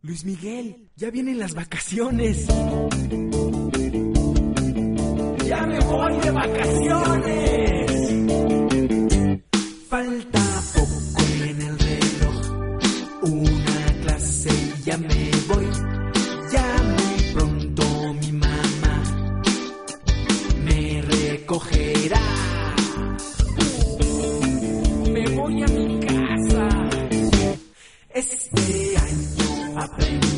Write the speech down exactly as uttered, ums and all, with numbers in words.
Luis Miguel, ya vienen las vacaciones. ¡Ya me voy de vacaciones! Falta poco en el reloj, una clase y ya me voy. Ya muy pronto mi mamá me recogerá. Me voy a mi casa. Este año aprendí